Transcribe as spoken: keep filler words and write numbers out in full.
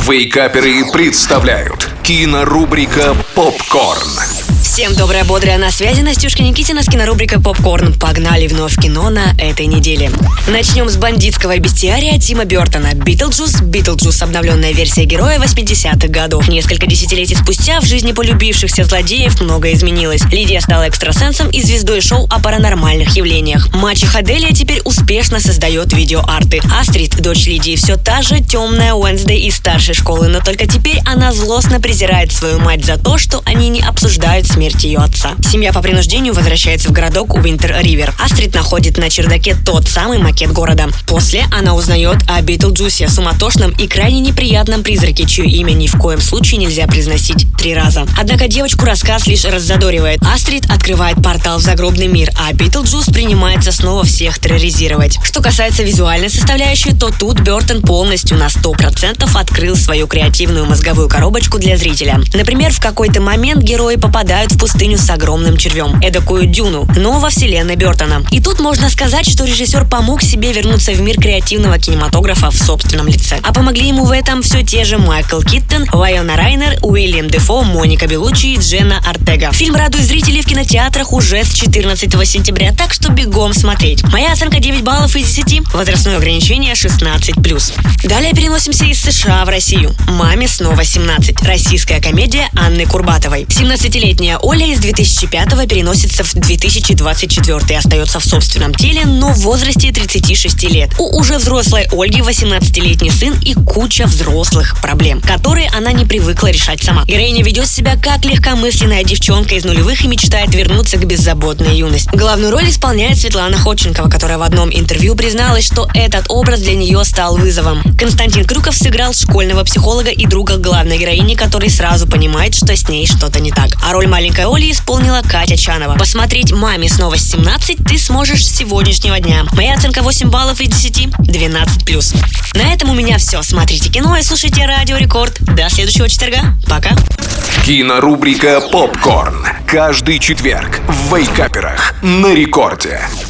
Вейкаперы представляют кинорубрика «Попкорн». Всем доброе, бодрое, на связи Настюшка Никитина с кинорубрикой «Попкорн». Погнали вновь в кино на этой неделе. Начнем с бандитского бестиария Тима Бёртона. «Битлджус». «Битлджус» — обновленная версия героя восьмидесятых годов. Несколько десятилетий спустя в жизни полюбившихся злодеев многое изменилось. Лидия стала экстрасенсом и звездой шоу о паранормальных явлениях. Мачеха Делия теперь успешно создает видеоарты. Астрид, дочь Лидии, все та же темная Уэнсдей из старшей школы, но только теперь она злостно презирает свою мать за то, что они не обсуждают смерть ее отца. Семья по принуждению возвращается в городок Уинтер-Ривер. Астрид находит на чердаке тот самый макет города. После она узнает о Битлджусе, суматошном и крайне неприятном призраке, чье имя ни в коем случае нельзя произносить три раза. Однако девочку рассказ лишь раззадоривает. Астрид открывает портал в загробный мир, а Битлджус принимается снова всех терроризировать. Что касается визуальной составляющей, то тут Бёртон полностью на сто процентов открыл свою креативную мозговую коробочку для зрителя. Например, в какой-то момент герои попадают в пустыню с огромным червем, эдакую Дюну, но во вселенной Бёртона. И тут можно сказать, что режиссер помог себе вернуться в мир креативного кинематографа в собственном лице. А помогли ему в этом все те же Майкл Киттон, Вайнона Райдер, Уильям Дефо, Моника Беллуччи и Дженна Ортега. Фильм радует зрителей в кинотеатрах уже с четырнадцатого сентября, так что бегом смотреть. Моя оценка девять баллов из десяти, возрастное ограничение шестнадцать плюс. Далее переносимся из США в Россию. «Маме снова семнадцать». Российская комедия Анны Курбатовой. семнадцатилетняя Оля из две тысячи пятого переносится в две тысячи двадцать четвёртый, остается в собственном теле, но в возрасте тридцати шести лет. У уже взрослой Ольги восемнадцатилетний сын и куча взрослых проблем, которые она не привыкла решать сама. Героиня ведет себя как легкомысленная девчонка из нулевых и мечтает вернуться к беззаботной юности. Главную роль исполняет Светлана Ходченкова, которая в одном интервью призналась, что этот образ для нее стал вызовом. Константин Крюков сыграл школьного психолога и друга главной героини, который сразу понимает, что с ней что-то не так. А роль маленькой Оли исполнила Катя Чанова. Посмотреть «Маме снова семнадцать» ты сможешь с сегодняшнего дня. Моя оценка восемь баллов из десяти, двенадцать плюс. На этом у меня все. Смотрите кино и слушайте Радио Рекорд. До следующего четверга. Пока. Кинорубрика «Попкорн». Каждый четверг в Вейкаперах на Рекорде.